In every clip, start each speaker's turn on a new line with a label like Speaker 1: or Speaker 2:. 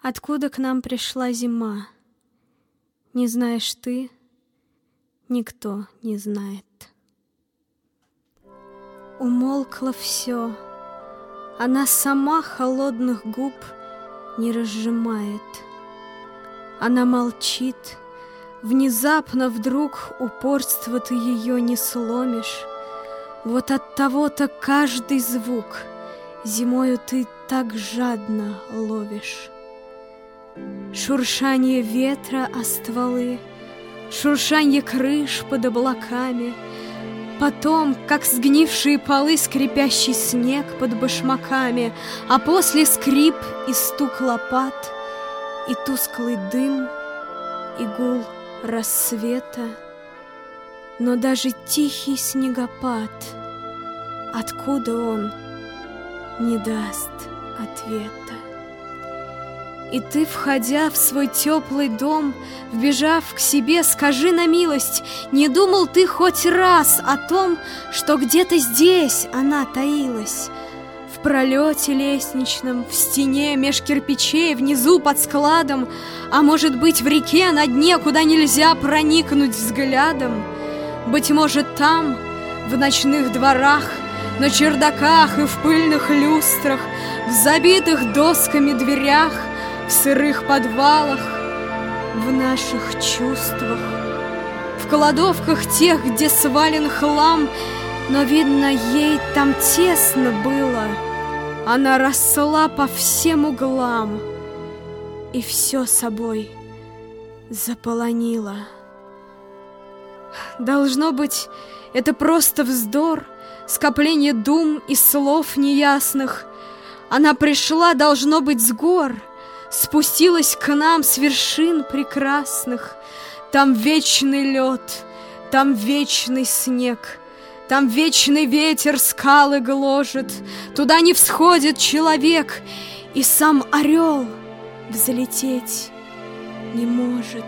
Speaker 1: Откуда к нам пришла зима? Не знаешь ты, никто не знает. Умолкло все, она сама холодных губ не разжимает. Она молчит, внезапно вдруг упорство ты ее не сломишь. Вот от того-то каждый звук зимою ты так жадно ловишь. Шуршание ветра о стволы, шуршанье крыш под облаками, потом, как сгнившие полы, скрипящий снег под башмаками, а после скрип и стук лопат, и тусклый дым, и гул рассвета. Но даже тихий снегопад, откуда он, не даст ответа. И ты, входя в свой теплый дом, вбежав к себе, скажи на милость, не думал ты хоть раз о том, что где-то здесь она таилась? В пролете лестничном, в стене, меж кирпичей, внизу под складом, а может быть в реке на дне, куда нельзя проникнуть взглядом? Быть может там, в ночных дворах, на чердаках и в пыльных люстрах, в забитых досками дверях, в сырых подвалах, в наших чувствах, в кладовках тех, где свален хлам, но, видно, ей там тесно было. Она росла по всем углам и все собой заполонила. Должно быть, это просто вздор, скопление дум и слов неясных. Она пришла, должно быть, с гор, спустилась к нам с вершин прекрасных. Там вечный лед, там вечный снег, там вечный ветер скалы гложет. Туда не всходит человек, и сам орел взлететь не может.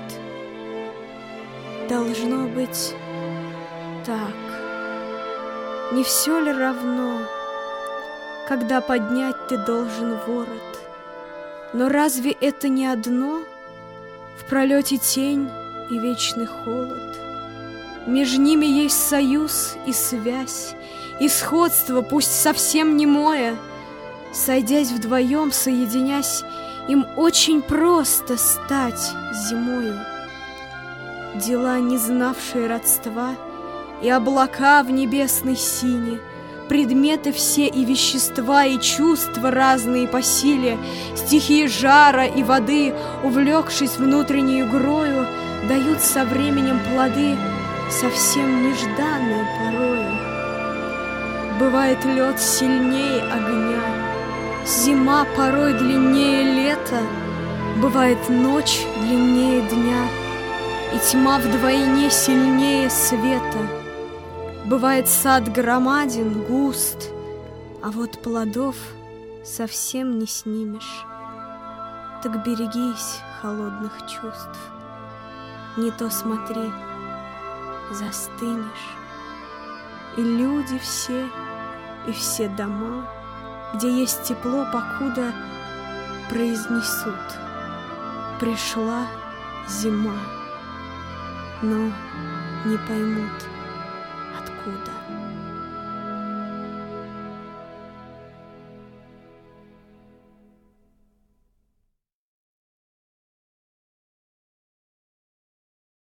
Speaker 1: Должно быть так. Не все ли равно, когда поднять ты должен ворот? Но разве это не одно? В пролете тень и вечный холод. Между ними есть союз и связь, и сходство, пусть совсем немое. Сойдясь вдвоем, соединясь, им очень просто стать зимою. Дела, не знавшие родства, и облака в небесной сине, предметы все и вещества, и чувства разные по силе, стихии жара и воды, увлекшись внутренней игрою, дают со временем плоды, совсем нежданные порою. Бывает лед сильнее огня, зима порой длиннее лета, бывает ночь длиннее дня, и тьма вдвойне сильнее света. Бывает сад громаден, густ, а вот плодов совсем не снимешь. Так берегись холодных чувств, не то смотри, застынешь. И люди все, и все дома, где есть тепло, покуда произнесут: пришла зима, но не поймут откуда.